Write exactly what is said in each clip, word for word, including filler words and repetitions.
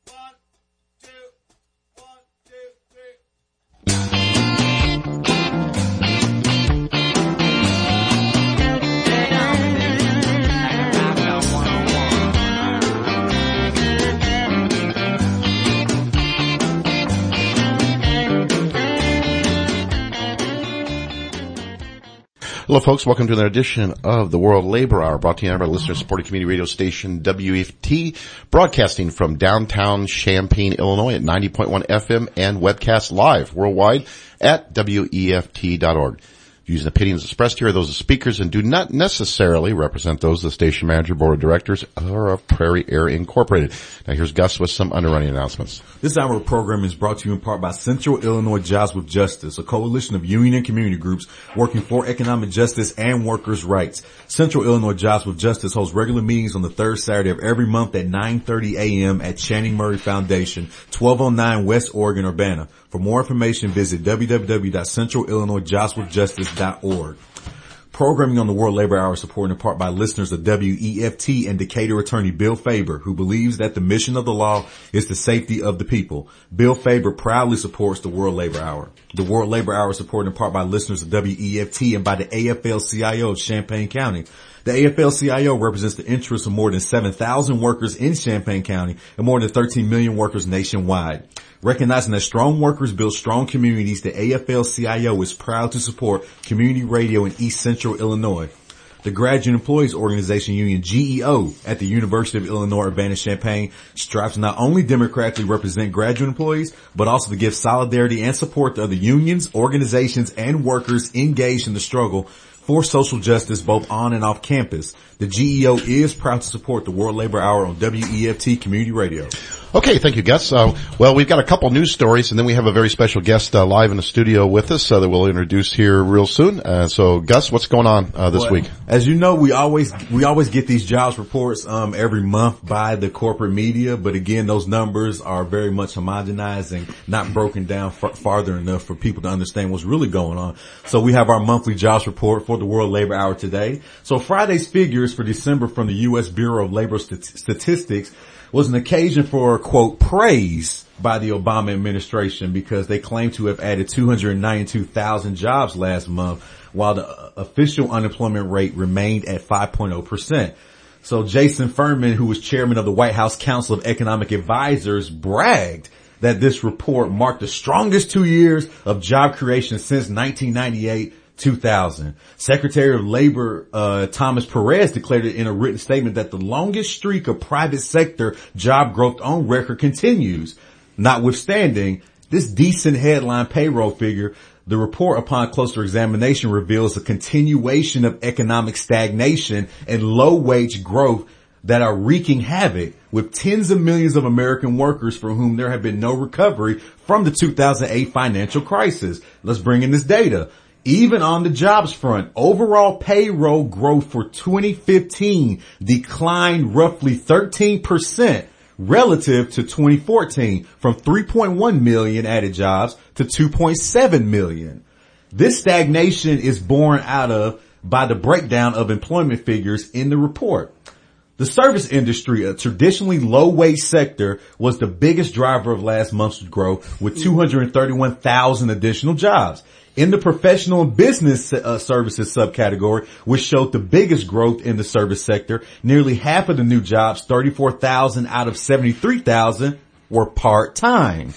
Hello, folks. Welcome to another edition of the World Labor Hour, brought to you by listener-supported community radio station W E F T, broadcasting from downtown Champaign, Illinois at ninety point one F M and webcast live worldwide at W E F T dot org. Views and opinions expressed here are those of speakers and do not necessarily represent those of the station manager, board of directors, or of Prairie Air Incorporated. Now here's Gus with some underrunning announcements. This hour of programming is brought to you in part by Central Illinois Jobs with Justice, a coalition of union and community groups working for economic justice and workers' rights. Central Illinois Jobs with Justice holds regular meetings on the third Saturday of every month at nine thirty a.m. at Channing Murray Foundation, twelve oh nine West Oregon, Urbana. For more information, visit w w w dot central illinois jobs with justice dot org. Programming on the World Labor Hour is supported in part by listeners of W E F T and Decatur attorney Bill Faber, who believes that the mission of the law is the safety of the people. Bill Faber proudly supports the World Labor Hour. The World Labor Hour is supported in part by listeners of W E F T and by the A F L C I O of Champaign County. The A F L C I O represents the interests of more than seven thousand workers in Champaign County and more than thirteen million workers nationwide. Recognizing that strong workers build strong communities, the A F L C I O is proud to support community radio in East Central Illinois. The Graduate Employees Organization Union, G E O, at the University of Illinois Urbana-Champaign strives to not only democratically represent graduate employees, but also to give solidarity and support to other unions, organizations, and workers engaged in the struggle for social justice both on and off campus. The G E O is proud to support the World Labor Hour on W E F T Community Radio. Okay, thank you, Gus. Uh, well, we've got a couple news stories, and then we have a very special guest uh, live in the studio with us uh, that we'll introduce here real soon. Uh, so, Gus, what's going on uh, this well, week? As you know, we always we always get these jobs reports um every month by the corporate media, but again, those numbers are very much homogenized and not broken down f- farther enough for people to understand what's really going on. So we have our monthly jobs report for the World Labor Hour today. So Friday's figures for December from the U S Bureau of Labor Stat- Statistics was an occasion for, quote, praise by the Obama administration because they claim to have added two hundred ninety-two thousand jobs last month, while the official unemployment rate remained at five point oh percent. So Jason Furman, who was chairman of the White House Council of Economic Advisors, bragged that this report marked the strongest two years of job creation since nineteen ninety-eight two thousand. Secretary of Labor uh Thomas Perez declared it in a written statement that the longest streak of private sector job growth on record continues. Notwithstanding this decent headline payroll figure, the report upon closer examination reveals a continuation of economic stagnation and low wage growth that are wreaking havoc with tens of millions of American workers for whom there have been no recovery from the two thousand eight financial crisis. Let's bring in this data. Even on the jobs front, overall payroll growth for twenty fifteen declined roughly thirteen percent relative to twenty fourteen, from three point one million added jobs to two point seven million. This stagnation is borne out of by the breakdown of employment figures in the report. The service industry, a traditionally low-wage sector, was the biggest driver of last month's growth with two hundred thirty-one thousand additional jobs. In the professional and business uh, services subcategory, which showed the biggest growth in the service sector, nearly half of the new jobs, thirty-four thousand out of seventy-three thousand, were part-time.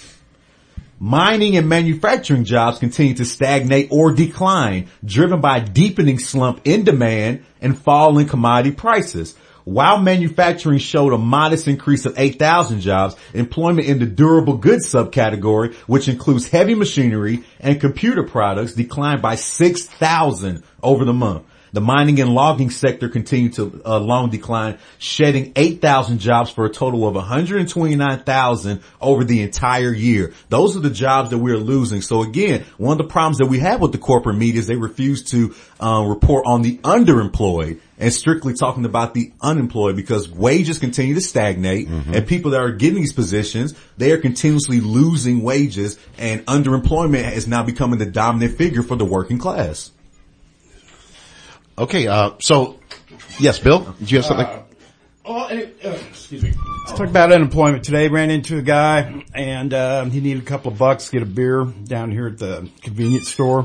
Mining and manufacturing jobs continue to stagnate or decline, driven by a deepening slump in demand and fall in commodity prices. While manufacturing showed a modest increase of eight thousand jobs, employment in the durable goods subcategory, which includes heavy machinery and computer products, declined by six thousand over the month. The mining and logging sector continued to uh, long decline, shedding eight thousand jobs for a total of one hundred twenty-nine thousand over the entire year. Those are the jobs that we're losing. So again, one of the problems that we have with the corporate media is they refuse to uh, report on the underemployed and strictly talking about the unemployed, because wages continue to stagnate, mm-hmm. and people that are getting these positions, they are continuously losing wages, and underemployment is now becoming the dominant figure for the working class. Okay, uh, so, yes, Bill, do you have something? Uh, Oh, and it, uh, excuse me. Let's talk about unemployment today. Ran into a guy, and uh, he needed a couple of bucks to get a beer down here at the convenience store.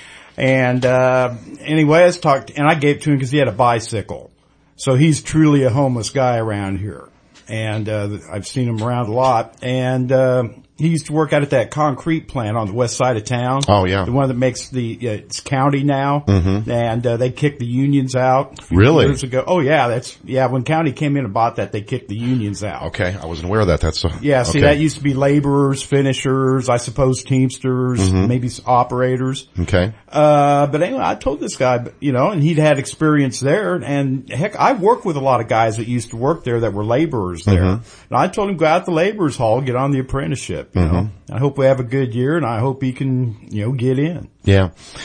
And uh anyway, I talked, and I gave it to him because he had a bicycle. So he's truly a homeless guy around here. And uh I've seen him around a lot. And uh he used to work out at that concrete plant on the west side of town. Oh, yeah. The one that makes the, uh, it's county now. Mm-hmm. And, uh, they kicked the unions out. a few Really? Years ago. Oh, yeah, that's, yeah, when county came in and bought that, they kicked the unions out. Okay, I wasn't aware of that. That's, uh, Yeah, see, okay. that used to be laborers, finishers, I suppose teamsters, Mm-hmm. maybe operators. Okay. Uh, but anyway, I told this guy, you know, and he'd had experience there, and heck, I worked with a lot of guys that used to work there that were laborers there. Mm-hmm. And I told him, go out to the laborers hall, get on the apprenticeship, you Mm-hmm. know. I hope we have a good year, and I hope he can, you know, get in. Yeah.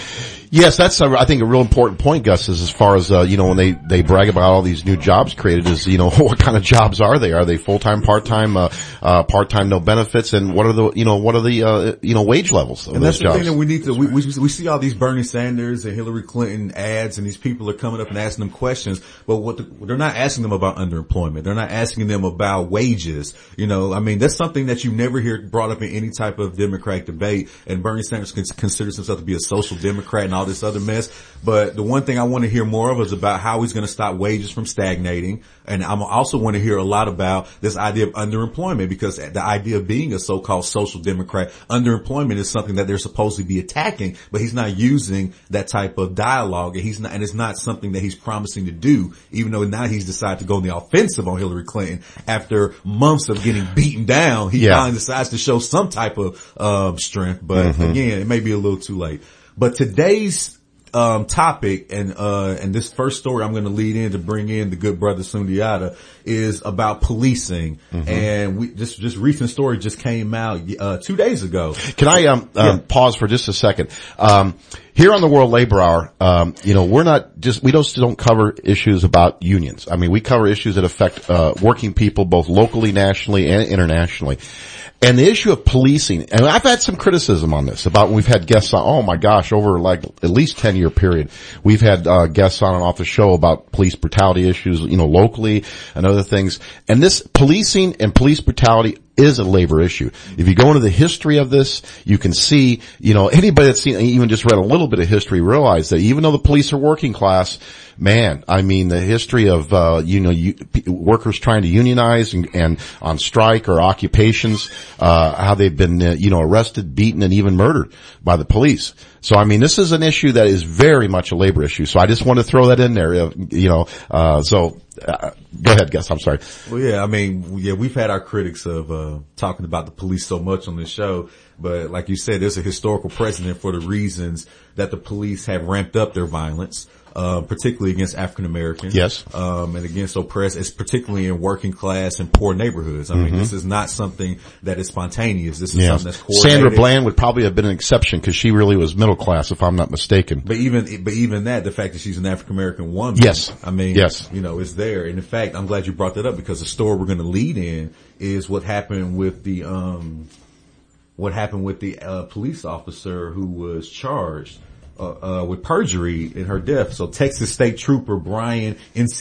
Yes, that's, a, I think, a real important point, Gus, is as far as, uh, you know, when they, they brag about all these new jobs created is, you know, what kind of jobs are they? Are they full-time, part-time, uh, uh, part-time, no benefits? And what are the, you know, what are the, uh, you know, wage levels of And those that's the jobs? thing that we need to, we, we, we see all these Bernie Sanders and Hillary Clinton ads, and these people are coming up and asking them questions, but what the, they're not asking them about underemployment. They're not asking them about wages. You know, I mean, that's something that you never hear brought up in any type of Democratic debate, and Bernie Sanders considers himself to be a social Democrat and all this other mess. But the one thing I want to hear more of is about how he's going to stop wages from stagnating. And I also want to hear a lot about this idea of underemployment, because the idea of being a so-called social democrat, underemployment is something that they're supposed to be attacking, but he's not using that type of dialogue, and he's not, and it's not something that he's promising to do, even though now he's decided to go on the offensive on Hillary Clinton after months of getting beaten down. He Yeah. finally decides to show some type of um strength, but Mm-hmm. again, it may be a little too late. But today's um topic, and uh and this first story I'm going to lead in to bring in the good brother Sundiata, is about policing. Mm-hmm. And we just just recent story just came out uh two days ago. Can I um, um Yeah. pause for just a second? Um here on the World Labor Hour, um you know, we're not just we don't don't cover issues about unions. I mean, we cover issues that affect uh working people both locally, nationally, and internationally. And the issue of policing, and I've had some criticism on this about when we've had guests on, oh my gosh, over like at least ten year period, we've had uh guests on and off the show about police brutality issues, you know, locally and other things. And this policing and police brutality is a labor issue. If you go into the history of this, you can see, you know, anybody that's seen, even just read a little bit of history, realize that even though the police are working class, man, I mean, the history of, uh, you know, you, p- workers trying to unionize and, and on strike or occupations, uh, how they've been, uh, you know, arrested, beaten, and even murdered by the police. So, I mean, this is an issue that is very much a labor issue. So I just want to throw that in there, uh, you know, uh, so, uh, go ahead, Gus. I'm sorry. Well, yeah, I mean, yeah, we've had our critics of uh talking about the police so much on this show, but like you said, there's a historical precedent for the reasons that the police have ramped up their violence, uh, particularly against African Americans. Yes. Um, and against oppressed, it's particularly in working class and poor neighborhoods. I mean, Mm-hmm. this is not something that is spontaneous. This is Yeah. something that's coordinated. Sandra Bland would probably have been an exception because she really was middle class, if I'm not mistaken. But even, but even that, the fact that she's an African American woman. Yes. I mean, Yes. you know, it's there. And in fact, I'm glad you brought that up, because the story we're going to lead in is what happened with the, um, what happened with the, uh, police officer who was charged, uh, uh, with perjury in her death. So Texas State Trooper Brian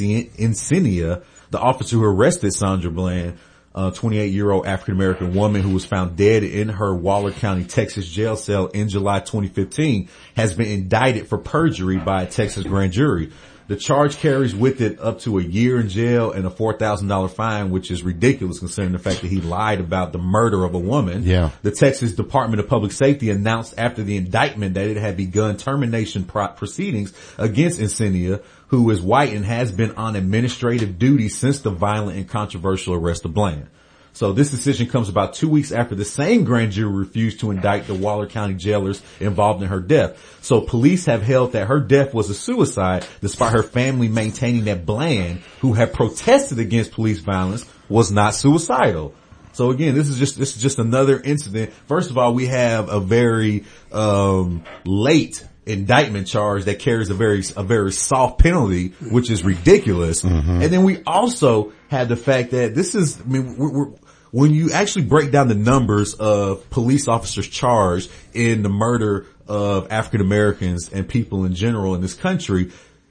Encinia, the officer who arrested Sandra Bland, a twenty-eight year old African American woman who was found dead in her Waller County, Texas jail cell in July twenty fifteen, has been indicted for perjury by a Texas grand jury. The charge carries with it up to a year in jail and a four thousand dollars fine, which is ridiculous considering the fact that he lied about the murder of a woman. Yeah. The Texas Department of Public Safety announced after the indictment that it had begun termination pro- proceedings against Encinia, who is white and has been on administrative duty since the violent and controversial arrest of Bland. So this decision comes about two weeks after the same grand jury refused to indict the Waller County jailers involved in her death. So police have held that her death was a suicide, despite her family maintaining that Bland, who had protested against police violence, was not suicidal. So again, this is just, this is just another incident. First of all, we have a very, um, late indictment charge that carries a very, a very soft penalty, which is ridiculous. Mm-hmm. And then we also had the fact that this is, I mean, we're, we're when you actually break down the numbers of police officers charged in the murder of African Americans and people in general in this country,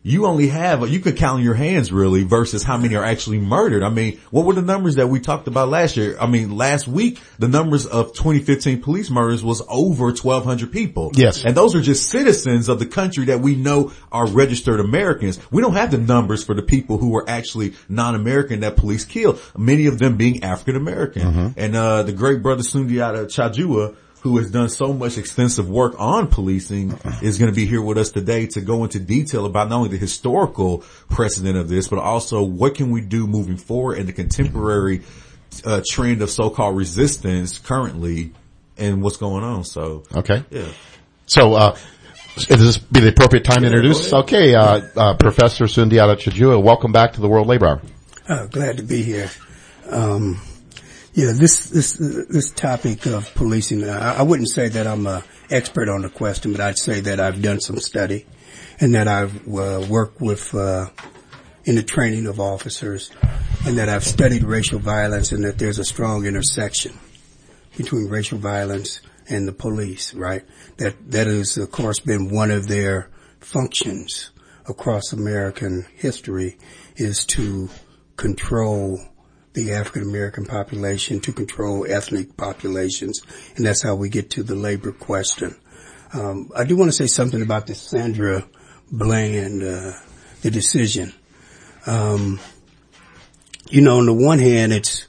you only have, you could count on your hands really versus how many are actually murdered. I mean, what were the numbers that we talked about last year? I mean, last week, the numbers of twenty fifteen police murders was over twelve hundred people. Yes. And those are just citizens of the country that we know are registered Americans. We don't have the numbers for the people who were actually non-American that police killed, many of them being African American. Mm-hmm. And, uh, the great brother Sundiata Chajua, who has done so much extensive work on policing, is going to be here with us today to go into detail about not only the historical precedent of this, but also what can we do moving forward in the contemporary uh, trend of so-called resistance currently and what's going on. So, okay. Yeah. So, uh, is this be the appropriate time to introduce? Okay, uh, uh, Professor Sundiata Chajua, welcome back to the World Labor Hour. Oh, glad to be here. Um, Yeah, this, this, this topic of policing, I, I wouldn't say that I'm an expert on the question, but I'd say that I've done some study and that I've uh, worked with, uh, in the training of officers and that I've studied racial violence and that there's a strong intersection between racial violence and the police, right? That, that has, of course, been one of their functions across American history is to control the African American population, to control ethnic populations, and that's how we get to the labor question. Um, I do want to say something about the Sandra Bland, uh, the decision. Um, you know, on the one hand, it's,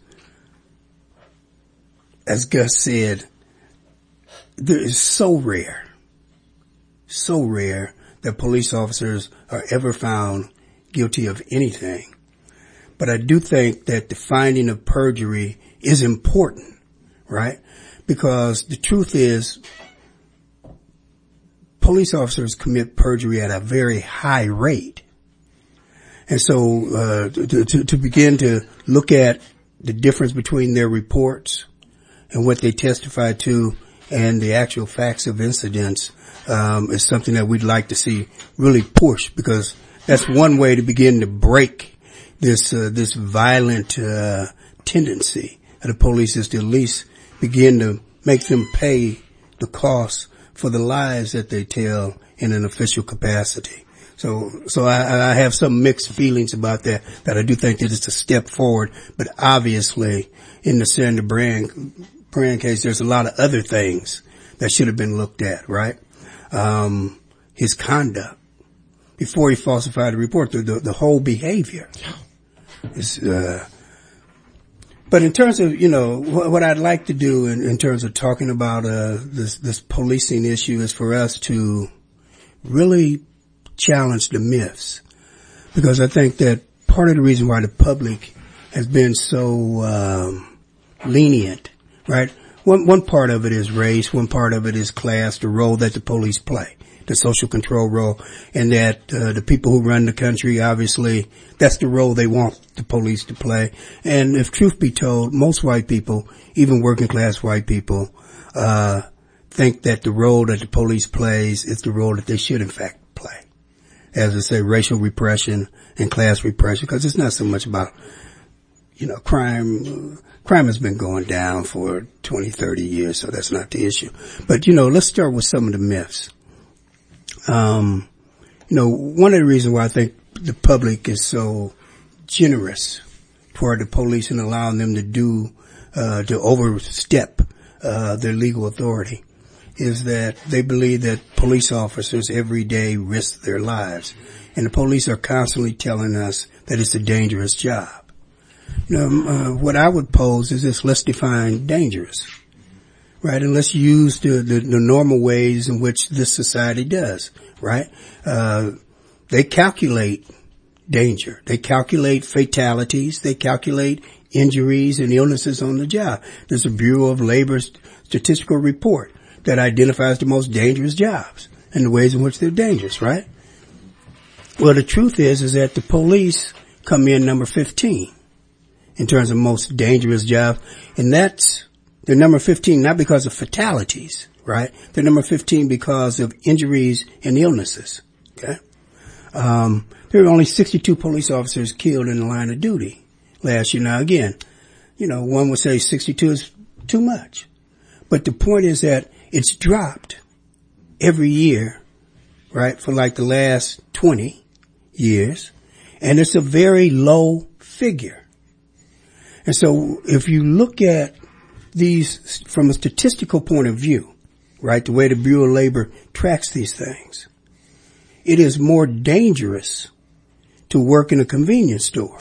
as Gus said, it is so rare, so rare that police officers are ever found guilty of anything. But I do think that the finding of perjury is important, right? Because the truth is, police officers commit perjury at a very high rate. And so, uh, to, to, to begin to look at the difference between their reports and what they testify to and the actual facts of incidents, um, is something that we'd like to see really push, because that's one way to begin to break this, uh, this violent, uh, tendency of the police, is to at least begin to make them pay the cost for the lies that they tell in an official capacity. So, so I, I have some mixed feelings about that, that I do think that it's a step forward, but obviously in the Sandra Bland, Bland case, there's a lot of other things that should have been looked at, right? Um, his conduct before he falsified the report, the, the, the whole behavior. Is, uh, but in terms of, you know, what, what I'd like to do in, in terms of talking about, uh, this, this policing issue is for us to really challenge the myths. Because I think that part of the reason why the public has been so, um, lenient, right? One, one part of it is race, one part of it is class, the role that the police play, the social control role, and that, uh, the people who run the country, obviously, that's the role they want the police to play. And if truth be told, most white people, even working class white people, uh, think that the role that the police plays is the role that they should in fact play. As I say, racial repression and class repression, because it's not so much about, you know, crime. Crime has been going down for twenty, thirty years, so that's not the issue. But, you know, let's start with some of the myths. Um, you know, one of the reasons why I think the public is so generous toward the police and allowing them to do, uh, to overstep, uh, their legal authority is that they believe that police officers every day risk their lives. And the police are constantly telling us that it's a dangerous job. You know, uh, what I would pose is this: let's define dangerous, right? And let's use the, the, the normal ways in which this society does, right? Uh, they calculate danger. They calculate fatalities. They calculate injuries and illnesses on the job. There's a Bureau of Labor statistical report that identifies the most dangerous jobs and the ways in which they're dangerous, right? Well, the truth is, is that the police come in number fifteen. In terms of most dangerous jobs. And that's, they're number fifteen, not because of fatalities, right? They're number fifteen because of injuries and illnesses, okay? Um, there were only sixty-two police officers killed in the line of duty last year. Now again, you know, one would say sixty-two is too much. But the point is that it's dropped every year, right, for like the last twenty years, and it's a very low figure. And so if you look at these from a statistical point of view, right, the way the Bureau of Labor tracks these things, it is more dangerous to work in a convenience store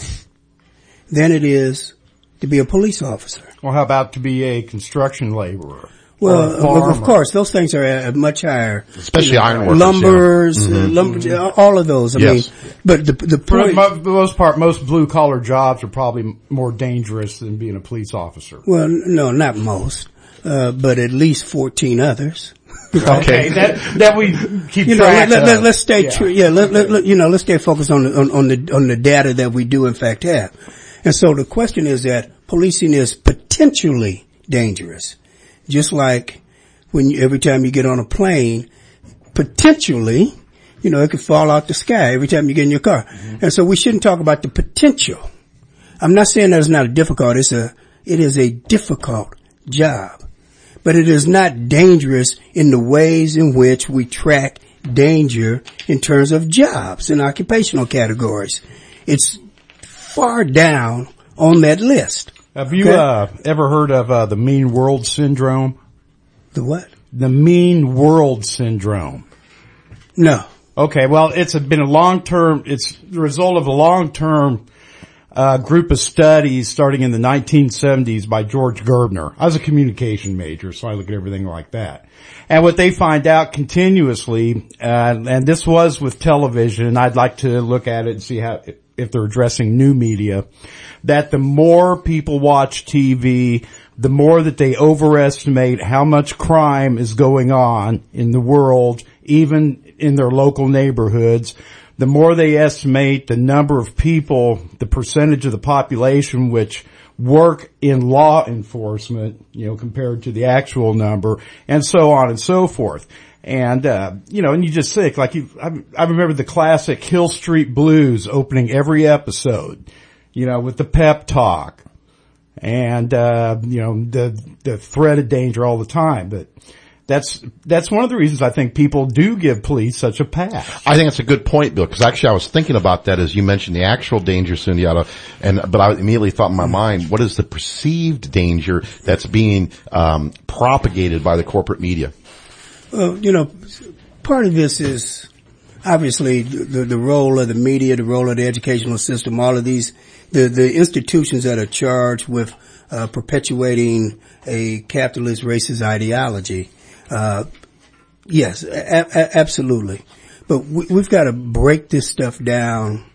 than it is to be a police officer. Well, how about to be a construction laborer? Well, of course, those things are at much higher. Especially iron workers. Lumbers, yeah. mm-hmm. uh, lumber, all of those. I yes. mean, but the, the point. For the most part, most blue collar jobs are probably more dangerous than being a police officer. Well, no, not most, uh, but at least fourteen others. Right? Okay, that, that we keep you know, track let, of. Let, let's stay yeah. true. Yeah, let, let, let, you know, let's stay focused on the, on, on the, on the data that we do in fact have. And so the question is that policing is potentially dangerous. Just like when you, every time you get on a plane, potentially, you know, it could fall out the sky every time you get in your car. Mm-hmm. And so we shouldn't talk about the potential. I'm not saying that it's not a difficult, it's a, it is a difficult job. But it is not dangerous in the ways in which we track danger in terms of jobs and occupational categories. It's far down on that list. Have you okay? uh, ever heard of uh, the mean world syndrome? The what? The mean world syndrome. No. Okay, well, it's a, been a long-term, it's the result of a long-term uh group of studies starting in the nineteen seventies by George Gerbner. I was a communication major, so I look at everything like that. And what they find out continuously, uh, and this was with television, and I'd like to look at it and see how, if they're addressing new media, that the more people watch T V, the more that they overestimate how much crime is going on in the world, even in their local neighborhoods. The more they estimate the number of people, the percentage of the population which work in law enforcement, you know, compared to the actual number, and so on and so forth. And, uh, you know, and you just think, like, you, I, I remember the classic Hill Street Blues opening every episode, you know, with the pep talk and, uh, you know, the, the threat of danger all the time. But that's, that's one of the reasons I think people do give police such a pass. I think that's a good point, Bill, because actually I was thinking about that as you mentioned the actual danger, Sundiata, and, but I immediately thought in my mind, what is the perceived danger that's being, um, propagated by the corporate media? Well, you know, part of this is obviously the, the role of the media, the role of the educational system, all of these, the, the institutions that are charged with, uh, perpetuating a capitalist racist ideology. Uh, yes, a- a- absolutely. But we, we've got to break this stuff down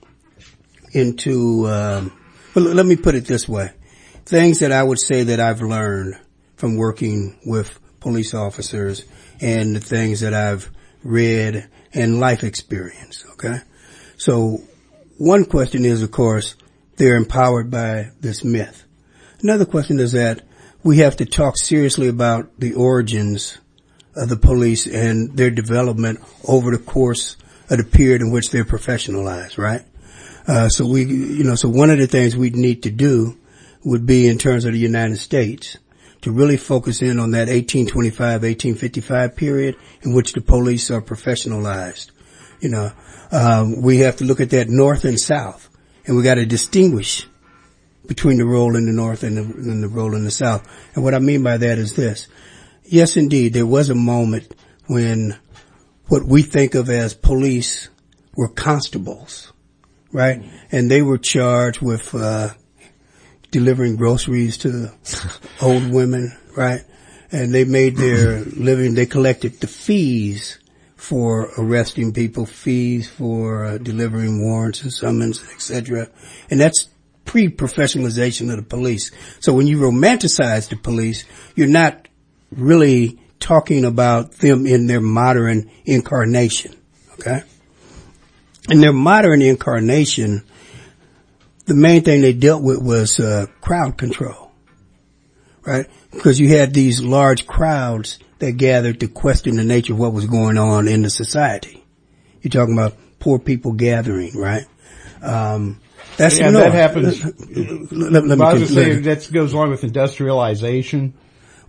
into, um, well, let me put it this way. Things that I would say that I've learned from working with police officers and the things that I've read and life experience, okay? So one question is, of course, they're empowered by this myth. Another question is that we have to talk seriously about the origins of the police and their development over the course of the period in which they're professionalized, right? Uh, so we, you know, so one of the things we'd need to do would be in terms of the United States to really focus in on that eighteen twenty-five, eighteen fifty-five period in which the police are professionalized. You know, um, we have to look at that North and South, and we got to distinguish between the role in the North and the, and the role in the South. And what I mean by that is this. Yes, indeed, there was a moment when what we think of as police were constables, right? And they were charged with, uh, delivering groceries to old women, right? And they made their living, they collected the fees for arresting people, fees for uh, delivering warrants and summons, et cetera. And that's pre-professionalization of the police. So when you romanticize the police, you're not really talking about them in their modern incarnation, okay? In their modern incarnation, the main thing they dealt with was uh, crowd control, right? Because you had these large crowds that gathered to question the nature of what was going on in the society. You're talking about poor people gathering, right? Um, that's yeah, no, that happens. Let, let, let well, I me was saying that goes along with industrialization.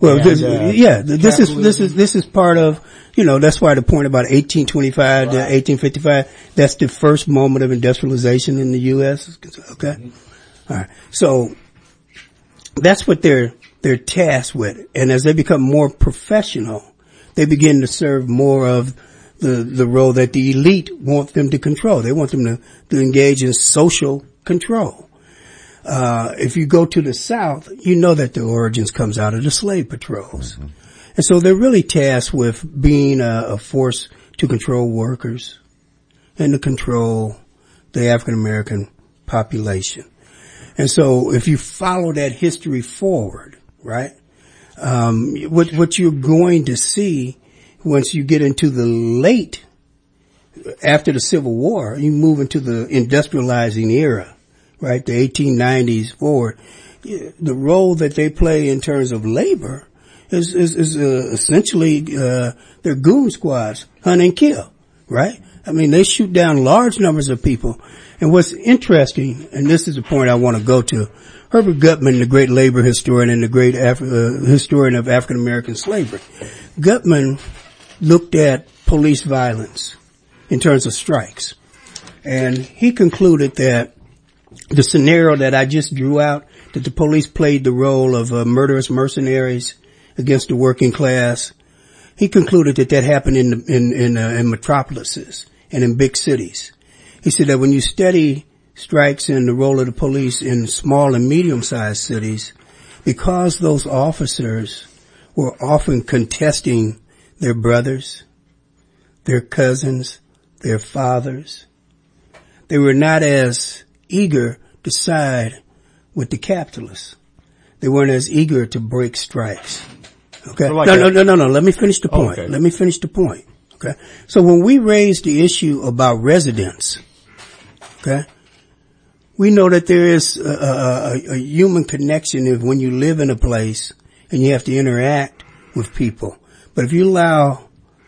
Well, and, this, uh, yeah, this is, this capitalism. is, this is part of, you know, that's why the point about eighteen twenty-five Right. to eighteen fifty-five, that's the first moment of industrialization in the U S. Okay. Mm-hmm. All right. So that's what they're, they're tasked with. And as they become more professional, they begin to serve more of the, the role that the elite want them to control. They want them to, to engage in social control. Uh, if you go to the South, you know that the origins comes out of the slave patrols. Mm-hmm. And so they're really tasked with being a, a force to control workers and to control the African American population. And so if you follow that history forward, right, um, what, what you're going to see once you get into the late, after the Civil War, you move into the industrializing era, right, the eighteen nineties forward, the role that they play in terms of labor is, is, is uh, essentially, uh, they're goon squads, hunt and kill, right? I mean, they shoot down large numbers of people. And what's interesting, and this is the point I want to go to, Herbert Gutman, the great labor historian and the great Af- uh, historian of African American slavery, Gutman looked at police violence in terms of strikes. And he concluded that the scenario that I just drew out, that the police played the role of uh, murderous mercenaries against the working class, he concluded that that happened in the, in in, uh, in metropolises and in big cities. He said that when you study strikes and the role of the police in small and medium-sized cities, because those officers were often contesting their brothers, their cousins, their fathers, they were not as eager to side with the capitalists. They weren't as eager to break strikes. Okay? So like no, a- no, no, no, no. Let me finish the point. Okay. Let me finish the point. Okay? So when we raise the issue about residence, okay, we know that there is a, a, a human connection if when you live in a place and you have to interact with people. But if you allow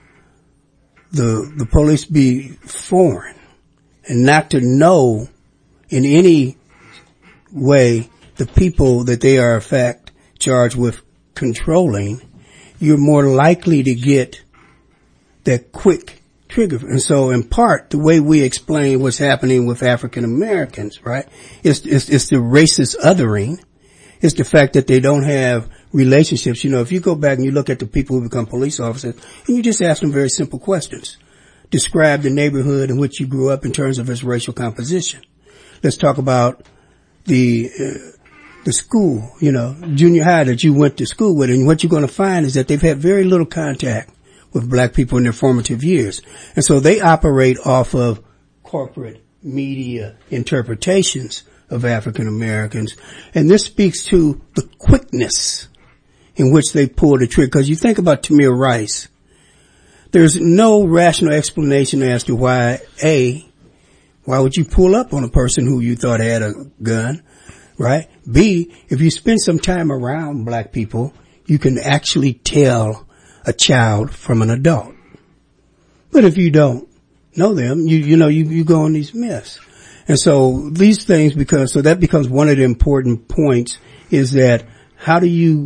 the the police be foreign and not to know in any way the people that they are in fact charged with controlling, you're more likely to get that quick trigger. And so in part, the way we explain what's happening with African Americans, right, is, is, is the racist othering. It's the fact that they don't have relationships. You know, if you go back and you look at the people who become police officers and you just ask them very simple questions. Describe the neighborhood in which you grew up in terms of its racial composition. Let's talk about the, uh, the school, you know, junior high that you went to school with. And what you're going to find is that they've had very little contact with black people in their formative years. And so they operate off of corporate media interpretations of African Americans. And this speaks to the quickness in which they pull the trigger. Because you think about Tamir Rice, there's no rational explanation as to why, A, why would you pull up on a person who you thought had a gun, right? B, if you spend some time around black people, you can actually tell a child from an adult. But if you don't know them, you, you know, you, you go on these myths. And so these things, because, so that becomes one of the important points is that how do you,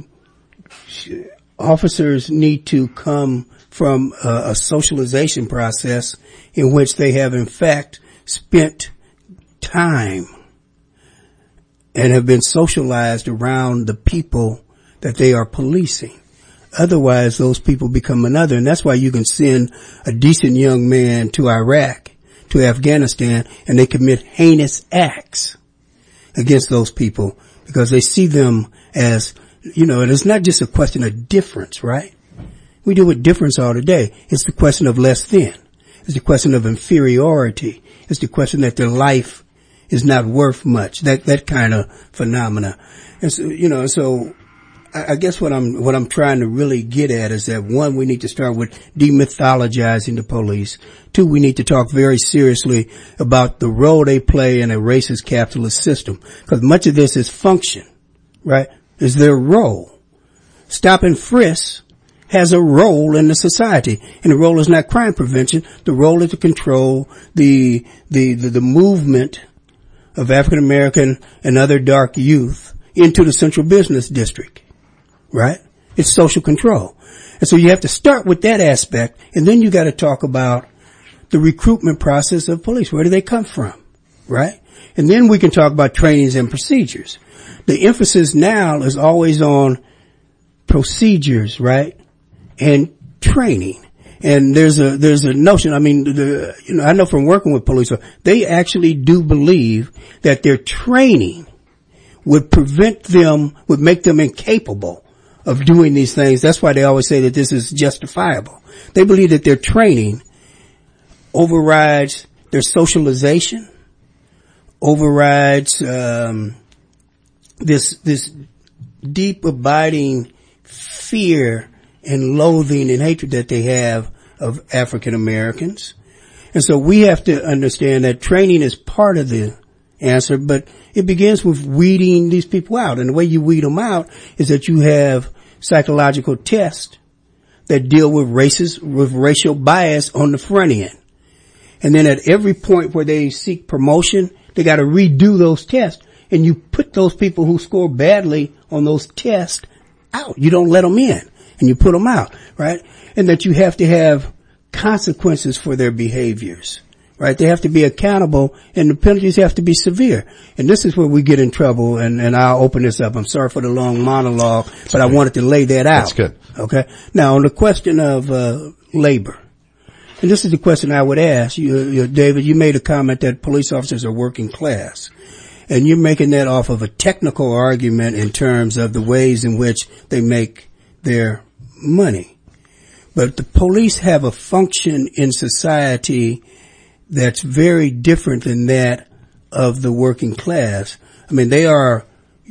officers need to come from a, a socialization process in which they have in fact spent time and have been socialized around the people that they are policing. Otherwise, those people become another. And that's why you can send a decent young man to Iraq, to Afghanistan, and they commit heinous acts against those people because they see them as, you know, and it's not just a question of difference, right? We deal with difference all the day. It's the question of less than. It's the question of inferiority. It's the question that their life is not worth much. That, that kind of phenomena. And so, you know, so I guess what I'm, what I'm trying to really get at is that one, we need to start with demythologizing the police. Two, we need to talk very seriously about the role they play in a racist capitalist system. Because much of this is function, right? Is their role. Stop and frisk has a role in the society. And the role is not crime prevention. The role is to control the, the, the, the movement of African American and other dark youth into the central business district. Right? It's social control. And so you have to start with that aspect, and then you got to talk about the recruitment process of police. Where do they come from? Right? And then we can talk about trainings and procedures. The emphasis now is always on procedures, right? And training. And there's a, there's a notion, I mean, the, you know, I know from working with police, they actually do believe that their training would prevent them, would make them incapable of doing these things. That's why they always say that this is justifiable. They believe that their training overrides their socialization, overrides, um, this, this deep abiding fear and loathing and hatred that they have of African Americans. And so we have to understand that training is part of the answer, but it begins with weeding these people out. And the way you weed them out is that you have psychological tests that deal with races, with racial bias on the front end. And then at every point where they seek promotion, they got to redo those tests. And you put those people who score badly on those tests out. You don't let them in, and you put them out, right? And that you have to have consequences for their behaviors, right? They have to be accountable, and the penalties have to be severe. And this is where we get in trouble, and, and I'll open this up. I'm sorry for the long monologue, but I wanted to lay that out. That's good. Okay? Now, on the question of uh labor, and this is the question I would ask you, you, David, you made a comment that police officers are working class. And you're making that off of a technical argument in terms of the ways in which they make their money. But the police have a function in society that's very different than that of the working class. I mean, they are,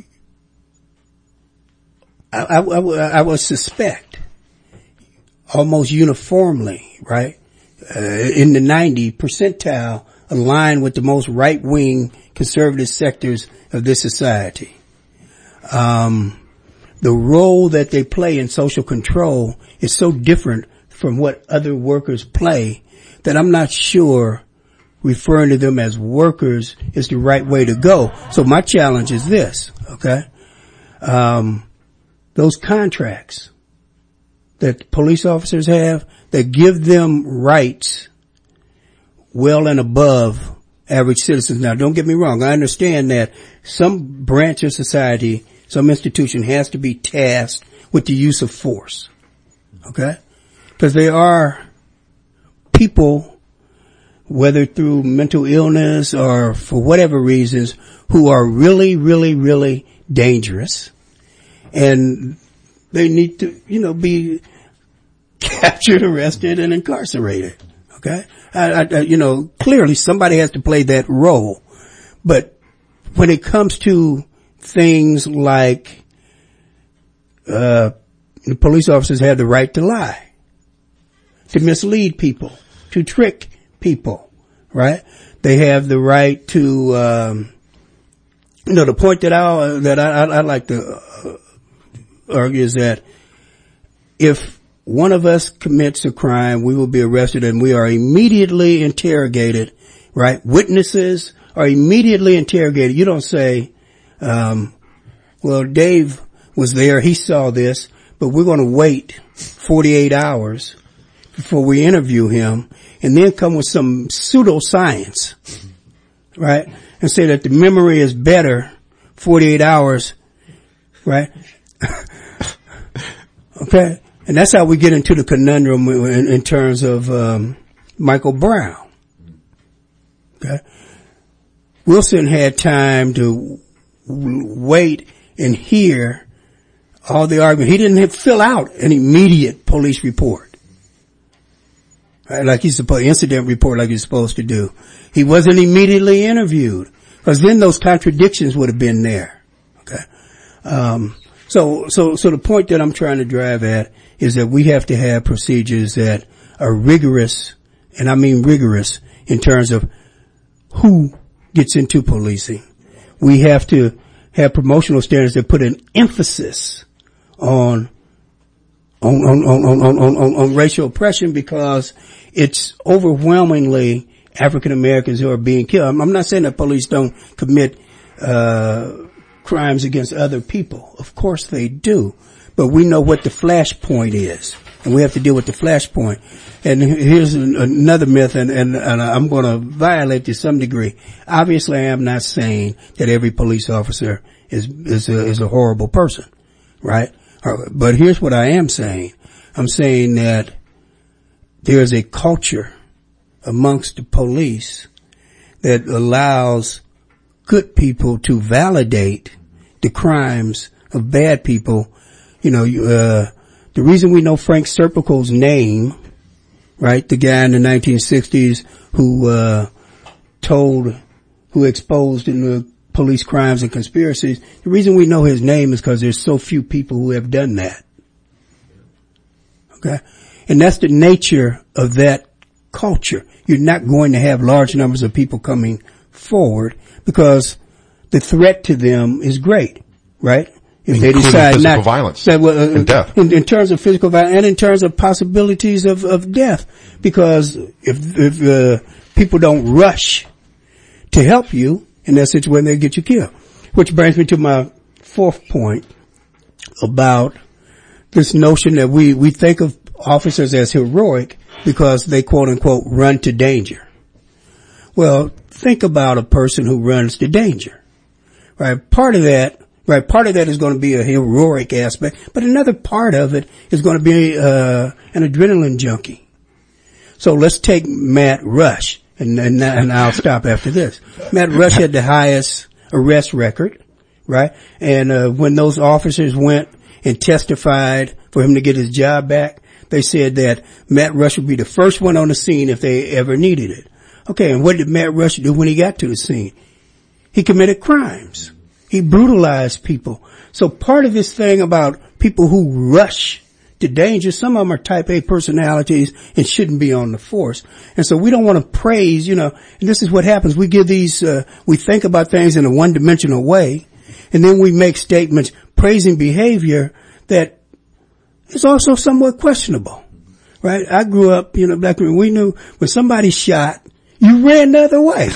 I, I, I would suspect, almost uniformly, right, uh, in the ninety percentile, aligned with the most right-wing conservative sectors of this society. Um, the role that they play in social control is so different from what other workers play that I'm not sure referring to them as workers is the right way to go. So my challenge is this, okay? Um, those contracts that police officers have that give them rights well and above average citizens. Now, don't get me wrong. I understand that some branch of society, some institution has to be tasked with the use of force. Okay? Because there are people, whether through mental illness or for whatever reasons, who are really, really, really dangerous. And they need to, you know, be captured, arrested, and incarcerated. Okay? I, I, you know, clearly somebody has to play that role. But when it comes to things like, uh, the police officers have the right to lie, to mislead people, to trick people, right? They have the right to, um, you know, the point that I, that I, I, I like to uh, argue is that if one of us commits a crime, we will be arrested and we are immediately interrogated, right? Witnesses are immediately interrogated. You don't say, um, well, Dave was there, he saw this, but we're going to wait forty-eight hours before we interview him and then come with some pseudoscience, right? And say that the memory is better forty-eight hours, right? Okay? And that's how we get into the conundrum in, in terms of um, Michael Brown. Okay? Wilson had time to w- wait and hear all the argument. He didn't have, fill out an immediate police report, right? Like he's supposed, incident report, like he's supposed to do. He wasn't immediately interviewed because then those contradictions would have been there. Okay. Um, so, so, so the point that I'm trying to drive at is that we have to have procedures that are rigorous, and I mean rigorous, in terms of who gets into policing. We have to have promotional standards that put an emphasis on on on on on on, on, on racial oppression because it's overwhelmingly African Americans who are being killed. I'm, I'm not saying that police don't commit uh crimes against other people. Of course they do. but we know what the flashpoint is, and we have to deal with the flashpoint. And here's an, another myth, and, and, and I'm going to violate to some degree. Obviously, I am not saying that every police officer is is a, is a horrible person, right? But here's what I am saying. I'm saying that there is a culture amongst the police that allows good people to validate the crimes of bad people. You know, uh, the reason we know Frank Serpico's name, right? The guy in the nineteen sixties who, uh, told, who exposed in the police crimes and conspiracies. The reason we know his name is because there's so few people who have done that. Okay. And that's the nature of that culture. You're not going to have large numbers of people coming forward because the threat to them is great, right? If Including they decide physical not, violence that, well, uh, and death. In, in terms of physical violence and in terms of possibilities of, of death, because if, if, uh, people don't rush to help you in that situation, they get you killed. Which brings me to my fourth point about this notion that we, we think of officers as heroic because they quote unquote run to danger. Well, think about a person who runs to danger, right? Part of that, right, part of that is going to be a heroic aspect, but another part of it is going to be, uh, an adrenaline junkie. So let's take Matt Rush, and, and, and I'll stop after this. Matt Rush had the highest arrest record, right? And, uh, when those officers went and testified for him to get his job back, they said that Matt Rush would be the first one on the scene if they ever needed it. Okay, and what did Matt Rush do when he got to the scene? He committed crimes. He brutalized people. So part of this thing about people who rush to danger, some of them are type A personalities and shouldn't be on the force. And so we don't want to praise, you know, and this is what happens. We give these, uh, we think about things in a one-dimensional way, and then we make statements praising behavior that is also somewhat questionable, right? I grew up, you know, back when we knew when somebody shot, you ran the other way.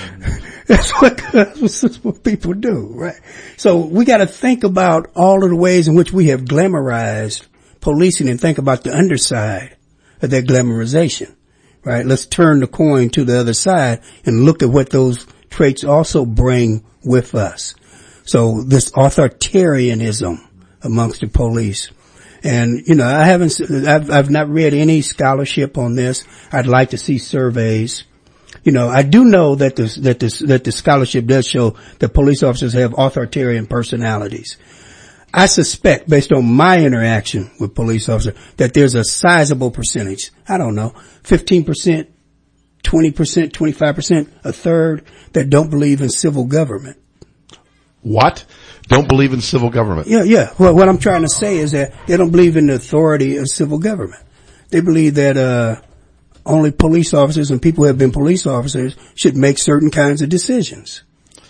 That's what, that's what people do, right? So we got to think about all of the ways in which we have glamorized policing and think about the underside of that glamorization, right? Let's turn the coin to the other side and look at what those traits also bring with us. So this authoritarianism amongst the police. And, you know, I haven't, I've, I've not read any scholarship on this. I'd like to see surveys. You know, I do know that the, that the, that the scholarship does show that police officers have authoritarian personalities. I suspect, based on my interaction with police officers, that there's a sizable percentage, I don't know, fifteen percent, twenty percent, twenty-five percent, a third, that don't believe in civil government. What? Don't believe in civil government? Yeah, yeah. Well, what I'm trying to say is that they don't believe in the authority of civil government. They believe that, uh, only police officers and people who have been police officers should make certain kinds of decisions.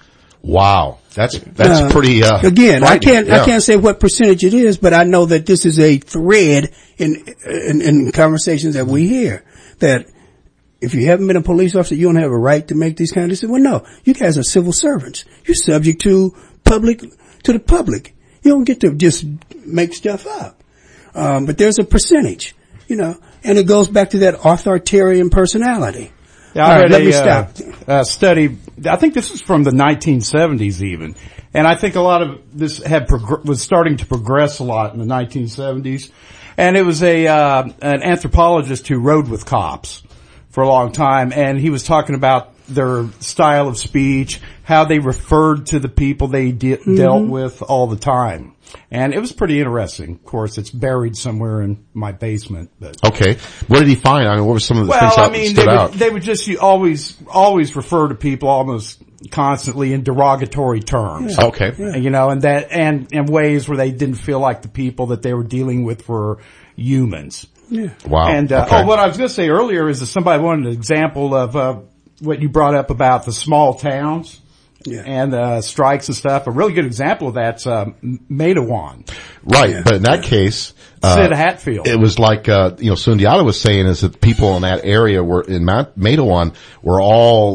Wow. That's, that's uh, pretty, uh, again, I can't, yeah. I can't say what percentage it is, but I know that this is a thread in, in, in conversations that we hear, that if you haven't been a police officer, you don't have a right to make these kinds of decisions. Well, no, you guys are civil servants. You're subject to public, to the public. You don't get to just make stuff up. Um, but there's a percentage, you know, and it goes back to that authoritarian personality. Yeah, I All right, read let a, me stop. Uh, uh, study. I think this is from the nineteen seventies even. And I think a lot of this had prog- was starting to progress a lot in the nineteen seventies. And it was a, uh, an anthropologist who rode with cops for a long time, and he was talking about their style of speech, how they referred to the people they de- mm-hmm. dealt with all the time. And it was pretty interesting. Of course, it's buried somewhere in my basement. But okay. What did he find? I mean, what were some of the well, things that I mean, stood they out? would, they would just you always, always refer to people almost constantly in derogatory terms. Yeah. Okay. Yeah. You know, and that, and, and ways where they didn't feel like the people that they were dealing with were humans. Yeah. Wow. And, uh, okay. oh, what I was going to say earlier is that somebody wanted an example of, uh, what you brought up about the small towns. Yeah. And, uh, strikes and stuff. A really good example of that's, uh, Matewan. Right. Yeah. But in that case, uh, Sid Hatfield. It was like, uh, you know, Sundiata was saying is that people in that area were, in Matewan were all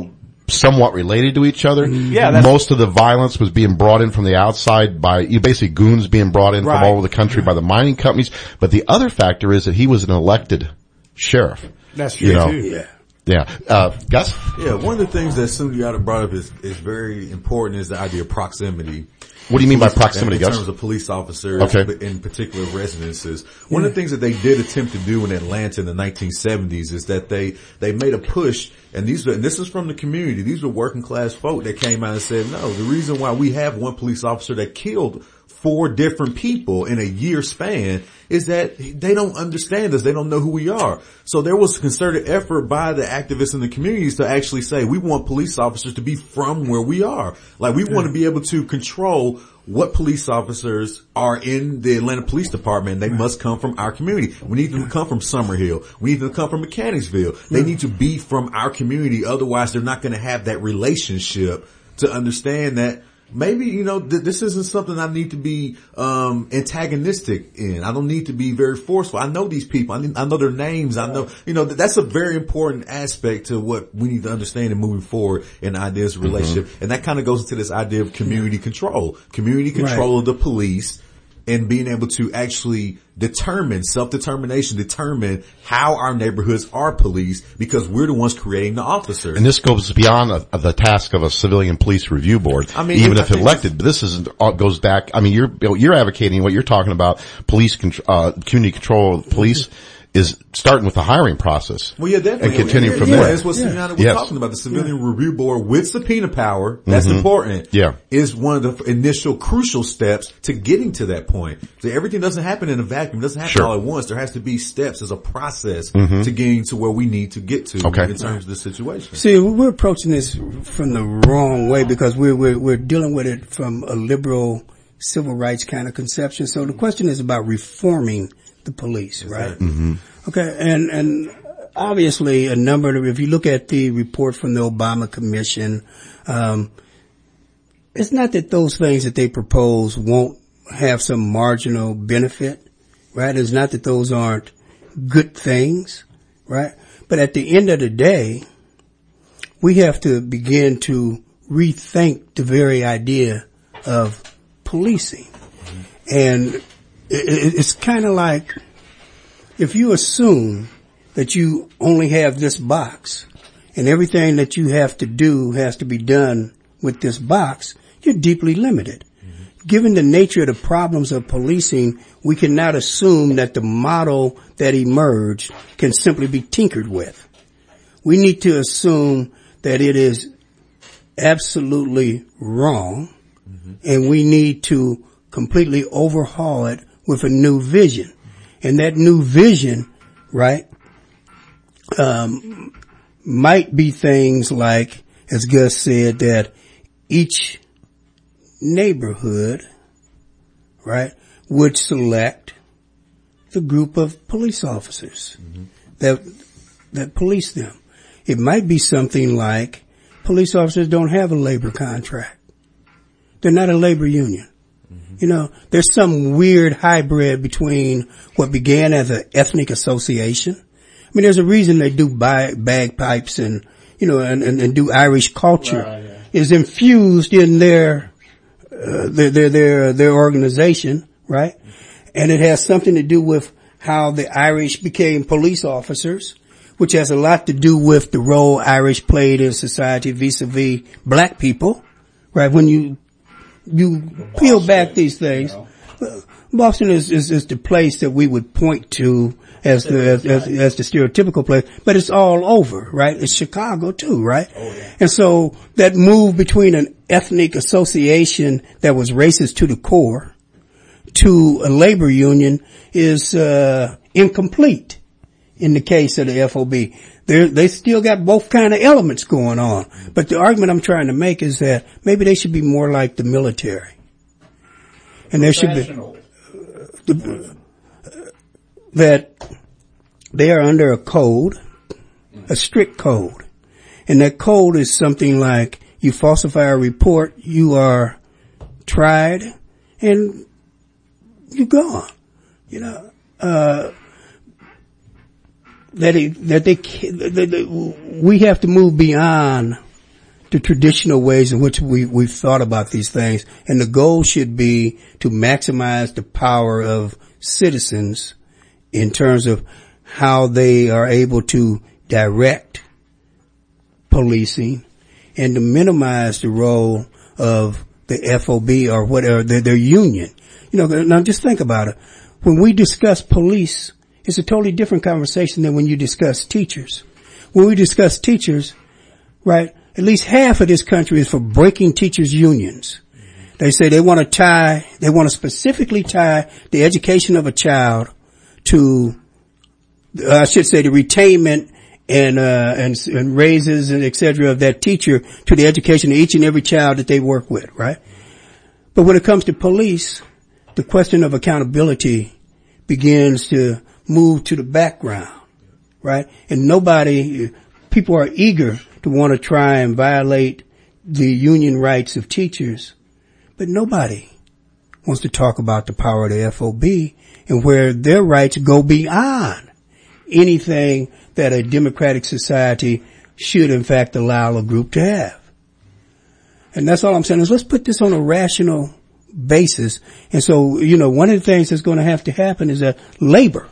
somewhat related to each other. Yeah, that's- most of the violence was being brought in from the outside by, you basically goons being brought in Right. from all over the country by the mining companies. But the other factor is that he was an elected sheriff. That's true You know? too. Yeah. Yeah. Uh, Gus? Yeah, one of the things that Sundiata brought up is, is very important is the idea of proximity. What do you mean by proximity, In Gus? terms of police officers, Okay. but in particular residences. One of the things that they did attempt to do in Atlanta in the nineteen seventies is that they, they made a push, and these were, and this is from the community, these were working class folk that came out and said, no, the reason why we have one police officer that killed four different people in a year span is that they don't understand us. They don't know who we are. So there was a concerted effort by the activists in the communities to actually say, we want police officers to be from where we are. Like, we want to be able to control what police officers are in the Atlanta Police Department. They must come from our community. We need them to come from Summerhill. We need them to come from Mechanicsville. They need to be from our community. Otherwise, they're not going to have that relationship to understand that maybe, you know, th- this isn't something I need to be um antagonistic in. I don't need to be very forceful. I know these people. I, need, I know their names. I know, you know, th- that's a very important aspect to what we need to understand in moving forward in ideas of relationship. Mm-hmm. And that kind of goes into this idea of community control. Community control Right. of the police and being able to actually determine, self-determination, determine how our neighborhoods are policed because we're the ones creating the officers. And this goes beyond a, the task of a civilian police review board, I mean, even I if think elected. But this isn't, uh, goes back, I mean, you're, you're advocating what you're talking about, police, contr- uh, community control of the police is starting with the hiring process. Well, yeah, definitely. And continuing yeah, from yeah, there. That's what Yeah. Sundiata was Yes. talking about. The Civilian Review Board with subpoena power, that's important. Yeah. Is one of the initial crucial steps to getting to that point. So everything doesn't happen in a vacuum. It doesn't happen Sure. all at once. There has to be steps as a process to getting to where we need to get to Okay. in terms of the situation. See, we're approaching this from the wrong way because we're, we're, we're dealing with it from a liberal civil rights kind of conception. So the question is about reforming the police, right? Mm-hmm. Okay. And, and obviously a number of, if you look at the report from the Obama Commission, um, it's not that those things that they propose won't have some marginal benefit, right? It's not that those aren't good things, right? But at the end of the day, we have to begin to rethink the very idea of policing. And it, it, it's kind of like if you assume that you only have this box and everything that you have to do has to be done with this box, you're deeply limited. Mm-hmm. Given the nature of the problems of policing, we cannot assume that the model that emerged can simply be tinkered with. We need to assume that it is absolutely wrong, mm-hmm. and we need to completely overhaul it with a new vision. Mm-hmm. And that new vision, right, um, might be things like, as Gus said, that each neighborhood, right, would select the group of police officers mm-hmm. that that police them. It might be something like police officers don't have a labor contract. They're not a labor union. Mm-hmm. You know, there's some weird hybrid between what began as an ethnic association. I mean, there's a reason they do bag, bagpipes and, you know, and, and, and do Irish culture. Right, yeah. Is infused in their, uh, their, their, their, their organization, right? And it has something to do with how the Irish became police officers, which has a lot to do with the role Irish played in society vis-a-vis black people, right? When you, you Boston, peel back these things, you know. Boston is, is, is the place that we would point to as the, as, as, as the stereotypical place, but it's all over, right? It's Chicago too, right? Oh, yeah. And so that move between an ethnic association that was racist to the core to a labor union is, uh, incomplete in the case of the F O B. They're, they still got both kind of elements going on. But the argument I'm trying to make is that maybe they should be more like the military. And there should be, uh, that they are under a code, a strict code. And that code is something like you falsify a report, you are tried, and you're gone. You know, uh, that it, that they, that they, we have to move beyond the traditional ways in which we, we've thought about these things. And the goal should be to maximize the power of citizens in terms of how they are able to direct policing and to minimize the role of the F O B or whatever, their, their union. You know, now just think about it. When we discuss police, it's a totally different conversation than when you discuss teachers. When we discuss teachers, right, at least half of this country is for breaking teachers' unions. They say they want to tie, they want to specifically tie the education of a child to, uh, I should say, the retainment and, uh, and, and raises and et cetera of that teacher to the education of each and every child that they work with, right? But when it comes to police, the question of accountability begins to move to the background, right? And nobody, people are eager to want to try and violate the union rights of teachers, but nobody wants to talk about the power of the F O B and where their rights go beyond anything that a democratic society should in fact allow a group to have. And that's all I'm saying is let's put this on a rational basis. And so, you know, one of the things that's going to have to happen is that labor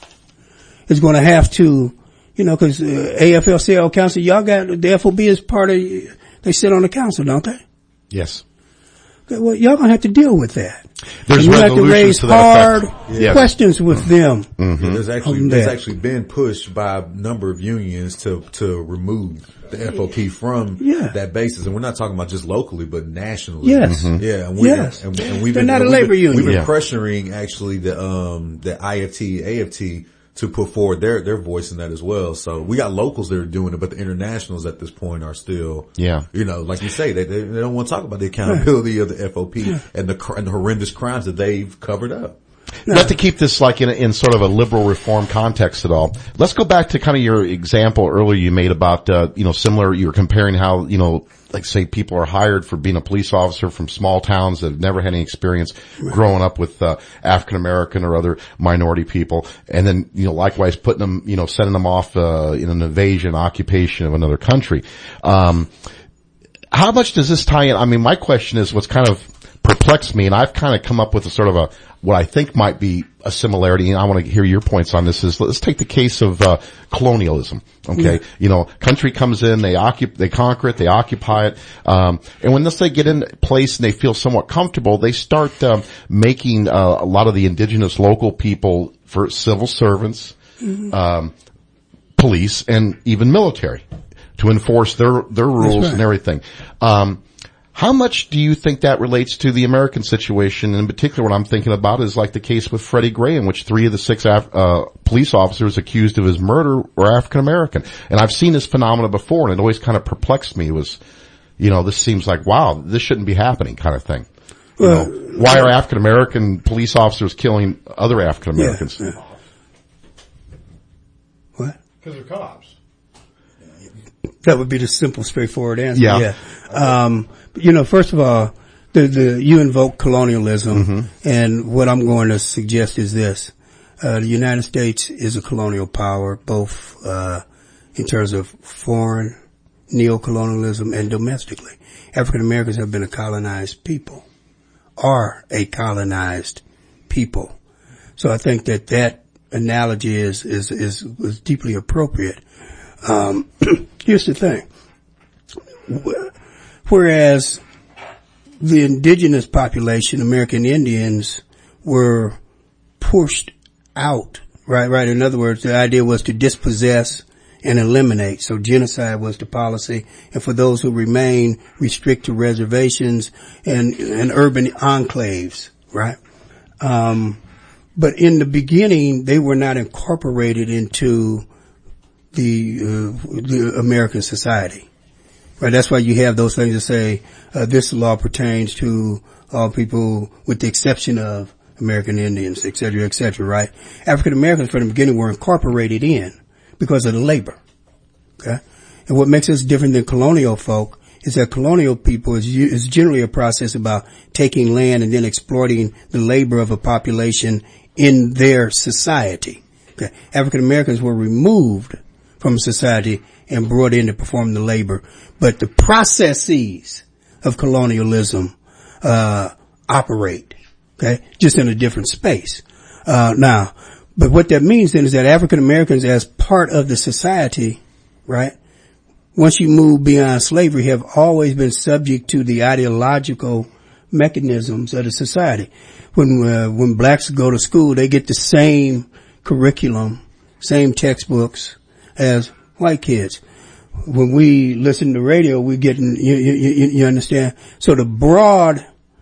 is going to have to, you know, because uh, A F L C L Council, y'all got, the F O B is part of, they sit on the council, don't they? Yes. Okay, well, y'all going to have to deal with that. There's and you have to raise to that hard yes. questions with them. Mm-hmm. Yeah, there's actually, there's actually been pushed by a number of unions to, to remove the F O P from yeah. that basis. And we're not talking about just locally, but nationally. Yes. Mm-hmm. Yeah. And we, yes. And, and we've They're been, not a we've labor been, union. We've been yeah. pressuring actually the, um, the I F T, A F T to put forward their, their voice in that as well. So we got locals that are doing it, but the internationals at this point are still, yeah. you know, like you say, they, they, they don't want to talk about the accountability of the F O P yeah. and the, and the horrendous crimes that they've covered up. No. Not to keep this like in, a, in sort of a liberal reform context at all. Let's go back to kind of your example earlier you made about, uh, you know, similar, you were comparing how, you know, like say people are hired for being a police officer from small towns that have never had any experience growing up with, uh, African American or other minority people. And then, you know, likewise putting them, you know, sending them off, uh, in an invasion, occupation of another country. Um, how much does this tie in? I mean, my question is what's kind of perplexed me, and I've kind of come up with a sort of a, what I think might be a similarity, and I want to hear your points on this, is let's take the case of, uh, colonialism. Okay. Yeah. You know, country comes in, they occupy, they conquer it, they occupy it, um, and when this, they get in place and they feel somewhat comfortable, they start, um, making, uh, a lot of the indigenous local people for civil servants, mm-hmm. um, police, and even military to enforce their, their rules right. and everything. Um, How much do you think that relates to the American situation? And in particular, what I'm thinking about is like the case with Freddie Gray, in which three of the six Af- uh, police officers accused of his murder were African American. And I've seen this phenomena before, and it always kind of perplexed me. It was, you know, this seems like, wow, this shouldn't be happening kind of thing. You know, uh, why are African American police officers killing other African Americans? Yeah, yeah. What? Because they're cops. That would be the simple, straightforward answer. Yeah. yeah. Um, you know, first of all, the, the, you invoke colonialism, mm-hmm. and what I'm going to suggest is this. Uh, the United States is a colonial power, both, uh, in terms of foreign neocolonialism and domestically. African Americans have been a colonized people, are a colonized people. So I think that that analogy is, is, is, is deeply appropriate. Um, here's the thing. Whereas the indigenous population, American Indians, were pushed out, right, right. In other words, the idea was to dispossess and eliminate. So genocide was the policy. And for those who remain, restrict to reservations and, and urban enclaves, right? Um, but in the beginning, they were not incorporated into the, uh, the American society. Right, that's why you have those things that say, uh, this law pertains to all people with the exception of American Indians, et cetera, et cetera, right? African Americans from the beginning were incorporated in because of the labor. Okay? And what makes us different than colonial folk is that colonial people is, is generally a process about taking land and then exploiting the labor of a population in their society. Okay? African Americans were removed from society and brought in to perform the labor. But the processes of colonialism, uh, operate, okay, just in a different space. Uh, now, but what that means then is that African Americans as part of the society, right, once you move beyond slavery, have always been subject to the ideological mechanisms of the society. When, uh, when blacks go to school, they get the same curriculum, same textbooks as white kids. When we listen to radio, we getting, you, you, you, you understand? So the broad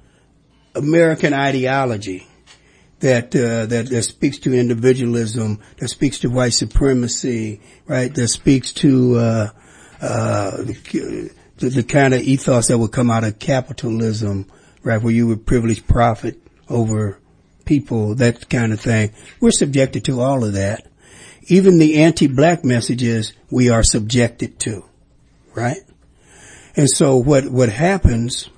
American ideology that, uh, that, that speaks to individualism, that speaks to white supremacy, right, that speaks to, uh, uh, the, the kind of ethos that would come out of capitalism, right, where you would privilege profit over people, that kind of thing. We're subjected to all of that. Even the anti-black messages we are subjected to, right? And so what, what happens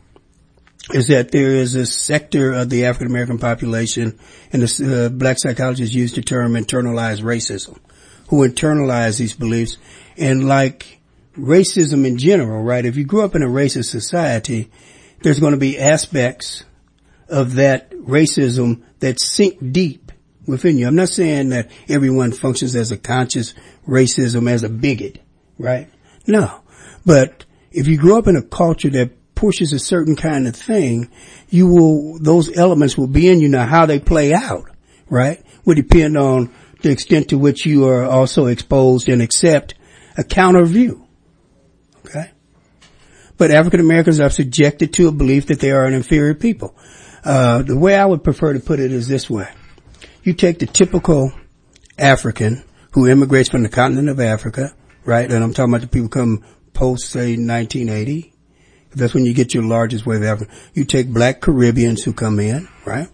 is that there is a sector of the African American population, and the uh, black psychologists use the term internalized racism, who internalize these beliefs. And like racism in general, right, if you grew up in a racist society, there's going to be aspects of that racism that sink deep within you. I'm not saying that everyone functions as a conscious racism, as a bigot, right? No. But if you grow up in a culture that pushes a certain kind of thing, you will, those elements will be in you. Now, how they play out, right, will depend on the extent to which you are also exposed and accept a counter view. Okay? But African Americans are subjected to a belief that they are an inferior people. Uh, the way I would prefer to put it is this way. You take the typical African who immigrates from the continent of Africa, right? And I'm talking about the people come post, say, nineteen eighty. That's when you get your largest wave of Africa. You take black Caribbeans who come in, right?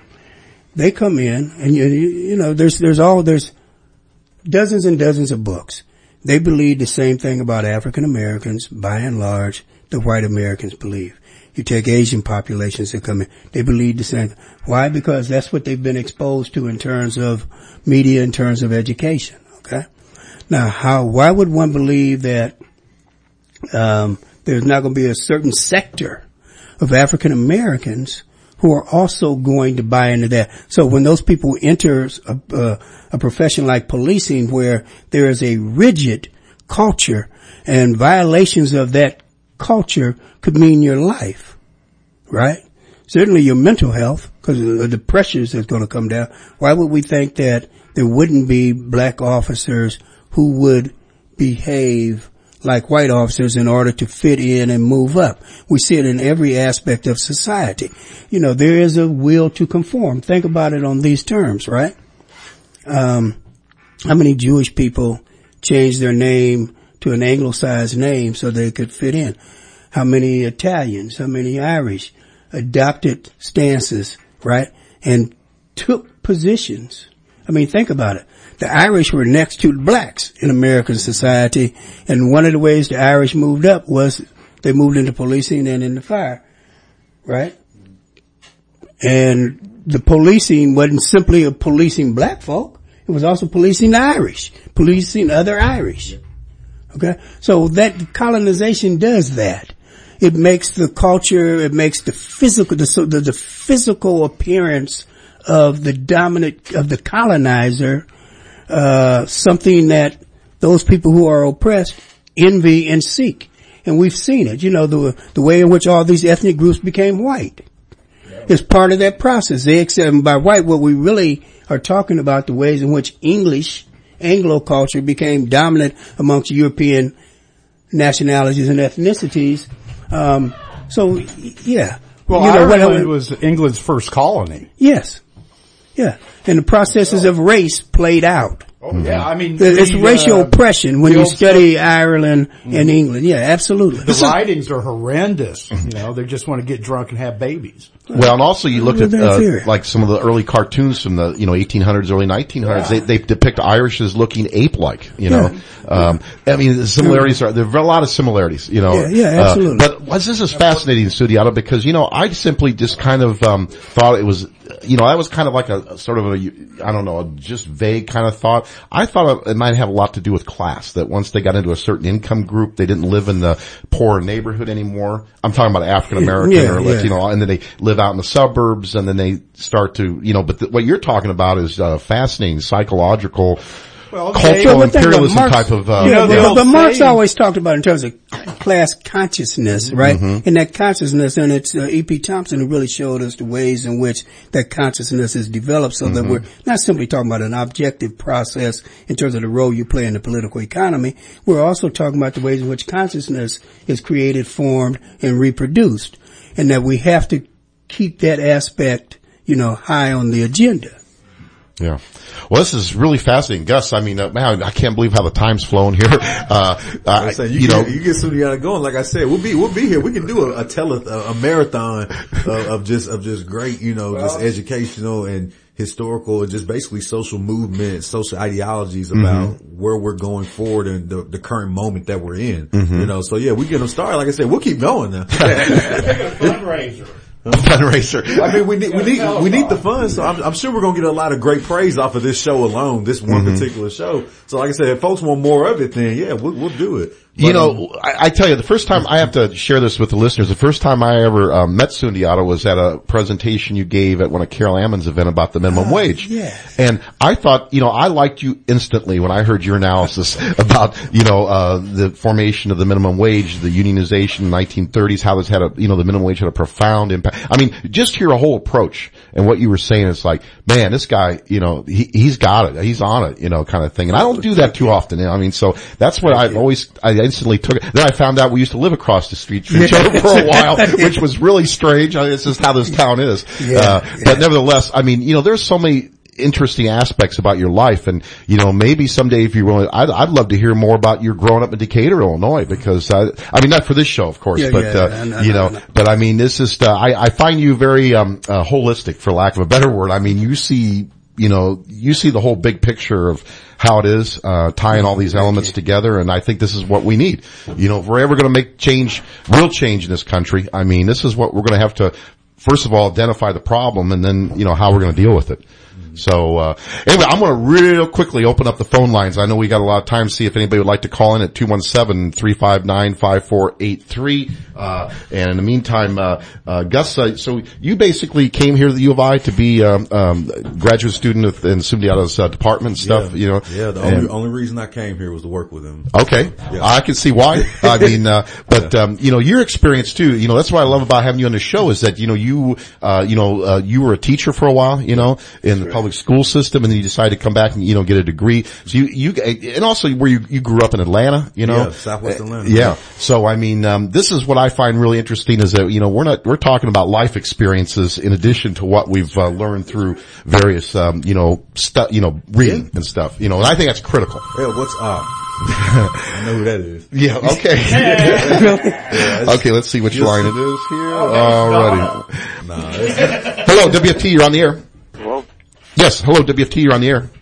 They come in, and you, you know, there's, there's all, there's dozens and dozens of books. They believe the same thing about African Americans, by and large, that white Americans believe. You take Asian populations that come in, they believe the same. Why? Because that's what they've been exposed to in terms of media, in terms of education, okay? Now, how, why would one believe that, um, there's not going to be a certain sector of African Americans who are also going to buy into that? So when those people enter a, a, a profession like policing, where there is a rigid culture and violations of that culture could mean your life, right? Certainly your mental health, because of the pressures that's going to come down. Why would we think that there wouldn't be black officers who would behave like white officers in order to fit in and move up? We see it in every aspect of society. You know, there is a will to conform. Think about it on these terms, right? Um, how many Jewish people changed their name to an anglicized name so they could fit in? How many Italians, how many Irish adopted stances, right, and took positions? I mean, think about it. The Irish were next to the blacks in American society, and one of the ways the Irish moved up was they moved into policing and into fire, right? And the policing wasn't simply a policing black folk. It was also policing the Irish, policing other Irish. Okay? So that colonization does that. It makes the culture, it makes the physical, the, so the, the physical appearance of the dominant, of the colonizer, uh, something that those people who are oppressed envy and seek. And we've seen it, you know, the, the way in which all these ethnic groups became white. It's part of that process. They accept, by white, what we really are talking about, the ways in which English, Anglo culture became dominant amongst European nationalities and ethnicities. Um, so, yeah. Well, you know, Ireland was England's first colony. Yes. Yeah. And the processes of race played out. Oh, yeah. I mean, it's the, racial uh, oppression when you study stuff. Ireland mm-hmm. and England. Yeah, absolutely. The writings are horrendous. You know, they just want to get drunk and have babies. Well, and also you looked at, Well, that's uh, here. like some of the early cartoons from the, you know, eighteen hundreds, early nineteen hundreds. They, they depict Irish as looking ape-like, you know. Um, I mean, the similarities are, there are a lot of similarities, you know. Yeah, yeah, absolutely. Uh, but what- this is fascinating, Sundiata, because, you know, I simply just kind of, um, thought it was, you know, that was kind of like a, a sort of a, I don't know, a just vague kind of thought. I thought it might have a lot to do with class, that once they got into a certain income group, they didn't live in the poor neighborhood anymore. I'm talking about African American Yeah, or yeah. Latino, and then they live out in the suburbs, and then they start to, you know, but the, what you're talking about is, uh, fascinating psychological, Well, cultural okay. So what they- imperialism Marx- type of, uh, You know, Yeah, the but, old but Marx saying- always talked about in terms of class consciousness, right? Mm-hmm. And that consciousness, and it's uh, E P Thompson who really showed us the ways in which that consciousness is developed, so that Mm-hmm. we're not simply talking about an objective process in terms of the role you play in the political economy. We're also talking about the ways in which consciousness is created, formed, and reproduced, and that we have to keep that aspect, you know, high on the agenda. Yeah. Well, this is really fascinating, Gus. I mean, uh, man, I can't believe how the time's flown here. Uh, I uh, say, you, you get, know, you get Sundiata going. Like I said, we'll be we'll be here. We can do a, a tele a, a marathon of, of just of just great, you know, just educational and historical and just basically social movements, social ideologies about Mm-hmm. where we're going forward and the, the current moment that we're in. You know, so yeah, we get them started. Like I said, we'll keep going now. Fundraiser. fundraiser. I mean, we need, we need, we need the fun. So I'm, I'm sure we're going to get a lot of great praise off of this show alone, this one Mm-hmm. particular show. So like I said, if folks want more of it, then yeah, we'll, we'll do it. You But, um, know, I, I tell you, the first time I have to share this with the listeners, the first time I ever um, met Sundiata was at a presentation you gave at one of Carol Ammon's event about the minimum wage. yes. And I thought, you know, I liked you instantly when I heard your analysis about, you know, uh, the formation of the minimum wage, the unionization in the nineteen thirties, how this had a, you know, the minimum wage had a profound impact. I mean, just hear a whole approach and what you were saying, it's like, man, this guy, you know, he, he's got it. He's on it, you know, kind of thing. And I don't do that too often. You know? I mean, so that's what I've always, I instantly took it. Then I found out we used to live across the street from each other for a while, which was really strange. I mean, it's just how this town is. Yeah, uh, yeah. But nevertheless, I mean, you know, there's so many interesting aspects about your life, and you know, maybe someday if you're willing, I'd, I'd love to hear more about your growing up in Decatur, Illinois, because I, I mean, not for this show, of course, Yeah, but yeah, uh, I know, you know, I know. but I mean, this is, uh, I, I find you very um uh, holistic, for lack of a better word. I mean, you see, you know, you see the whole big picture of how it is, uh, tying all these elements together, and I think this is what we need. You know, if we're ever going to make change, real change in this country, I mean, this is what we're going to have to, first of all, identify the problem, and then, you know, how we're going to deal with it. So, uh, anyway, I'm going to real quickly open up the phone lines. I know we got a lot of time to see if anybody would like to call in at two one seven, three five nine, five four eight three. Uh, and in the meantime, uh, uh, Gus, uh, so you basically came here to the U of I to be, um, um, a graduate student of, in Sundiata's, uh, department and stuff, yeah, you know? Yeah, the and, only, only reason I came here was to work with him. Okay. Yeah. I can see why. I mean, uh, but, um, you know, your experience too, you know, that's what I love about having you on the show is that, you know, you, uh, you know, uh, you were a teacher for a while, you know, in the public school system, and then you decided to come back and, you know, get a degree. So you, you, and also where you, you grew up in Atlanta, you know? Yeah, Southwest Atlanta. Uh, yeah. So, I mean, um, this is what I find really interesting is that, you know, we're not, we're talking about life experiences in addition to what we've, uh, learned through various, um, you know, stuff, you know, reading Yeah. and stuff, you know, and I think that's critical. Yeah, what's up? I know who that is. Yeah, okay. Yeah, Okay, let's see which Just- line it is here. Alrighty. Nah, it's, Hello, W F T, you're on the air. Hello? Yes, hello, W F T, you're on the air.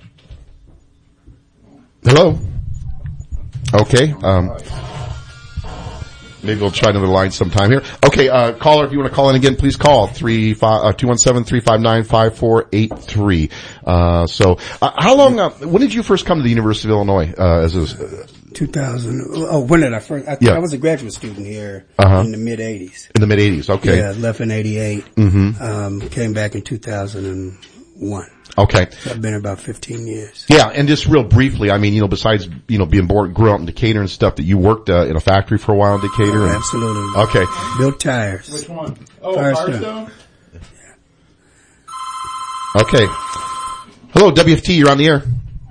Hello? Okay, um, maybe we'll try another line sometime here. Okay, uh, caller, if you want to call in again, please call three five, uh, two one seven, three five nine, five four eight three. Uh, so, uh, how long, uh, when did you first come to the University of Illinois, uh, as a, two thousand. Oh, when did I first? I, Yeah. I was a graduate student here Uh-huh. in the mid eighties. in the mid eighties? Okay. Yeah, left in eighty-eight. Mm-hmm. Um, came back in two thousand one. Okay. I've been here about fifteen years. Yeah, and just real briefly, I mean, you know, besides, you know, being born, grew up in Decatur and stuff, that you worked, uh, in a factory for a while in Decatur? And, Absolutely. okay. Built tires. Which one? Oh, Firestone. Firestone? Okay. Hello, W F T, you're on the air.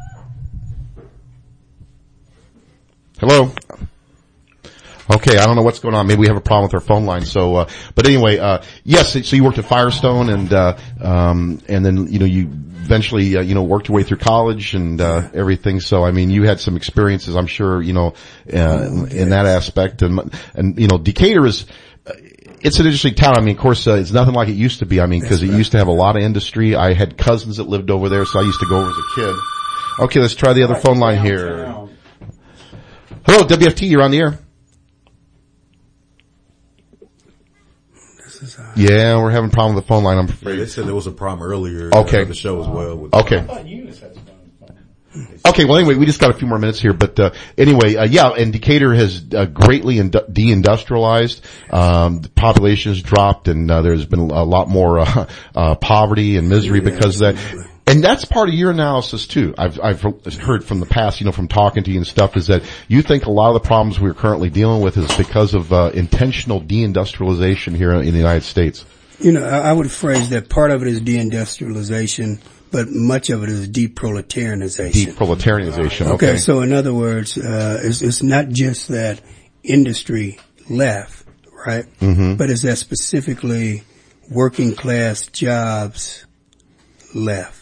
Hello. Okay, I don't know what's going on. Maybe we have a problem with our phone line. So, uh, but anyway, uh, yes, so you worked at Firestone and, uh, um, and then, you know, you eventually, uh, you know, worked your way through college and, uh, everything. So, I mean, you had some experiences, I'm sure, you know, uh, in, in that aspect. And, and, you know, Decatur is, it's an interesting town. I mean, of course, uh, it's nothing like it used to be. I mean, because it used to have a lot of industry. I had cousins that lived over there, so I used to go over as a kid. Okay, let's try the other phone line here. Hello, W F T, you're on the air. This is, uh, yeah, we're having a problem with the phone line, I'm afraid. Yeah, they said there was a problem earlier okay. uh, the show as well. With okay. Okay, well anyway, we just got a few more minutes here, but uh, anyway, uh, yeah, and Decatur has uh, greatly ind- deindustrialized. Um, the population has dropped, and uh, there's been a lot more uh, uh, poverty and misery yeah, because of that. And that's part of your analysis too. I've, I've heard from the past, you know, from talking to you and stuff, is that you think a lot of the problems we're currently dealing with is because of uh, intentional deindustrialization here in the United States. You know, I would phrase that part of it is deindustrialization, but much of it is deproletarianization. Deproletarianization, okay. Okay, so in other words, uh, it's, it's not just that industry left, right? Mm-hmm. But it's that specifically working class jobs left.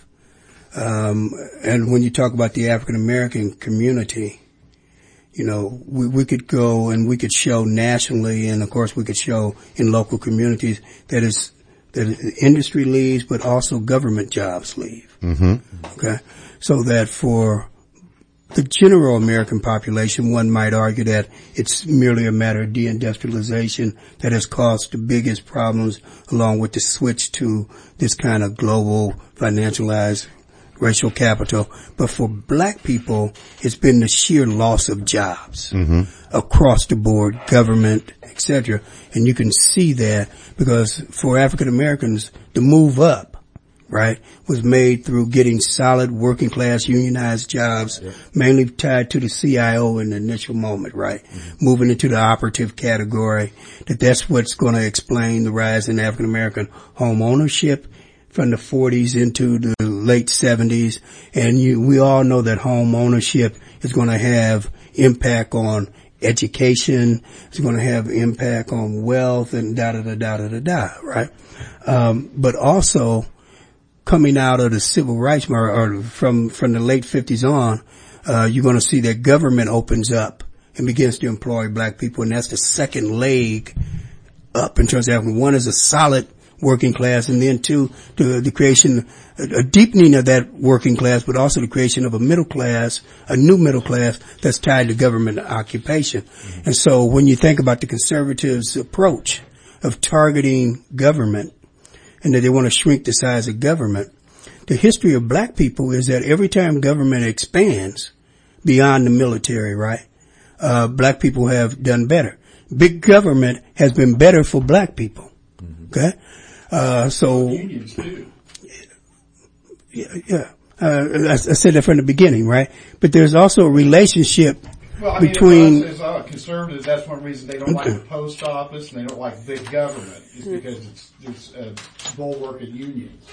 Um, and when you talk about the African American community, you know, we, we could go and we could show nationally, and of course we could show in local communities that is, that industry leaves, but also government jobs leave. Mm-hmm. Okay. So that for the general American population, one might argue that it's merely a matter of deindustrialization that has caused the biggest problems, along with the switch to this kind of global financialized racial capital. But for black people, it's been the sheer loss of jobs mm-hmm. across the board, government, et cetera. And you can see that because for African Americans, the move up, right, was made through getting solid working class unionized jobs, yeah. mainly tied to the C I O in the initial moment, right? Mm-hmm. Moving into the operative category, that that's what's going to explain the rise in African American home ownership from the forties into the late seventies. And you, we all know that home ownership is going to have impact on education. It's going to have impact on wealth and da da da da da da da, right? Um, but also coming out of the civil rights or from from the late fifties on, uh, you're going to see that government opens up and begins to employ black people, and that's the second leg up in terms of one is a solid working class, and then two, the, the creation, a deepening of that working class, but also the creation of a middle class, a new middle class that's tied to government occupation. Mm-hmm. And so when you think about the conservatives' approach of targeting government and that they want to shrink the size of government, the history of black people is that every time government expands beyond the military, right, uh, black people have done better. Big government has been better for black people. Mm-hmm. Okay? Uh, so, unions too. Yeah, yeah. Uh, I, I said that from the beginning, right? But there's also a relationship well, I mean, between as uh, conservatives. That's one reason they don't like the post office and they don't like big government, is because it's it's a bulwark of unions.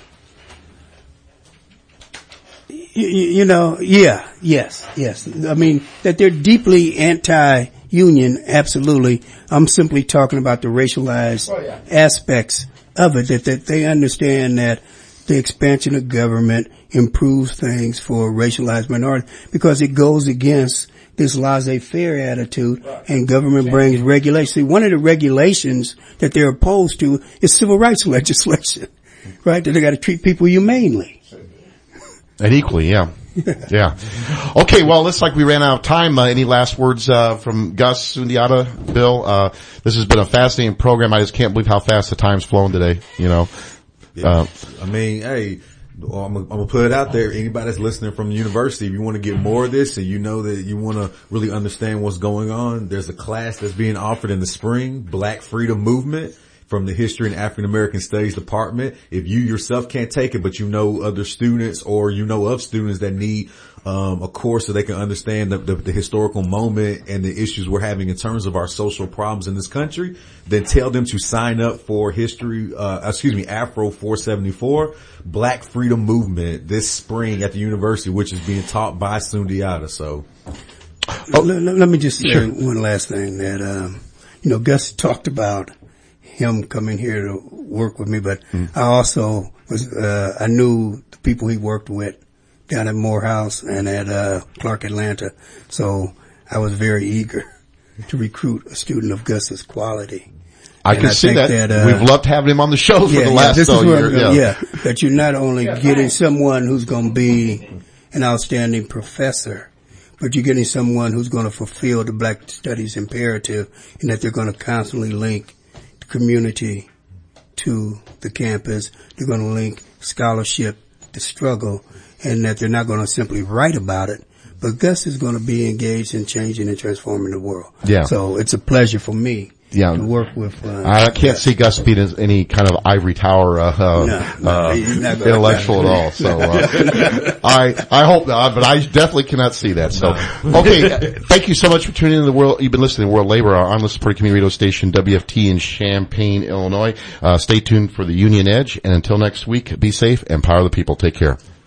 You, you know, yeah, yes, yes. I mean that they're deeply anti-union. Absolutely. I'm simply talking about the racialized oh, yeah. aspects of it, that, that they understand that the expansion of government improves things for racialized minorities because it goes against this laissez-faire attitude, right. and government okay. brings regulations. See, one of the regulations that they're opposed to is civil rights legislation, right? That they got to treat people humanely. And equally, yeah. Yeah. Okay, well, looks like we ran out of time. Uh, any last words uh from Gus Sundiata, Bill? Uh this has been a fascinating program. I just can't believe how fast the time's flown today, you know. Yeah. Uh, I mean, hey, I'm gonna, I'm gonna put it out there. Anybody that's listening from the university, if you want to get more of this and you know that you want to really understand what's going on, there's a class that's being offered in the spring, Black Freedom Movement, from the History and African American Studies Department. If you yourself can't take it, but you know other students or you know of students that need um a course so they can understand the, the, the historical moment and the issues we're having in terms of our social problems in this country, then tell them to sign up for history, uh excuse me, Afro four seventy-four, Black Freedom Movement this spring at the university, which is being taught by Sundiata. So, oh, let, let me just say sure. one last thing that, um, you know, Gus talked about him coming here to work with me, but mm. I also was, uh, I knew the people he worked with down at Morehouse and at, uh, Clark Atlanta. So I was very eager to recruit a student of Gus's quality. I can I see think that. that uh, We've loved having him on the show for yeah, the yeah, last this uh, is what year. I'm gonna- yeah, that you're not only getting someone who's going to be an outstanding professor, but you're getting someone who's going to fulfill the Black Studies imperative, and that they're going to constantly link the community to the campus. They're going to link scholarship to struggle, and that they're not going to simply write about it, but Gus is going to be engaged in changing and transforming the world. Yeah. So it's a pleasure for me Yeah. to work with. Uh, I can't see Gus being as any kind of ivory tower uh, uh, No, no, uh, he's not gonna- intellectual at all. So uh, I I hope not, but I definitely cannot see that. So okay, thank you so much for tuning in to the world. You've been listening to World Labor Hour on the Supporting Community Radio Station W F T in Champaign, Illinois. Uh, stay tuned for the Union Edge, and until next week, be safe and power the people. Take care.